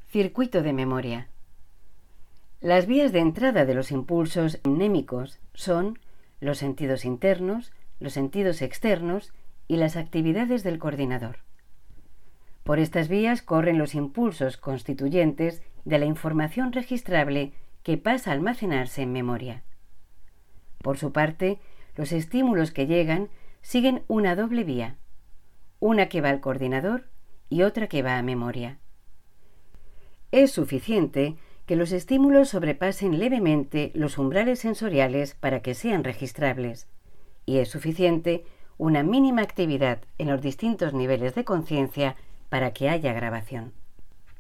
Circuito de memoria. Las vías de entrada de los impulsos mnémicos son los sentidos internos, los sentidos externos y las actividades del coordinador. Por estas vías corren los impulsos constituyentes de la información registrable que pasa a almacenarse en memoria. Por su parte, los estímulos que llegan siguen una doble vía, una que va al coordinador y otra que va a memoria. Es suficiente que los estímulos sobrepasen levemente los umbrales sensoriales para que sean registrables, y es suficiente una mínima actividad en los distintos niveles de conciencia para que haya grabación.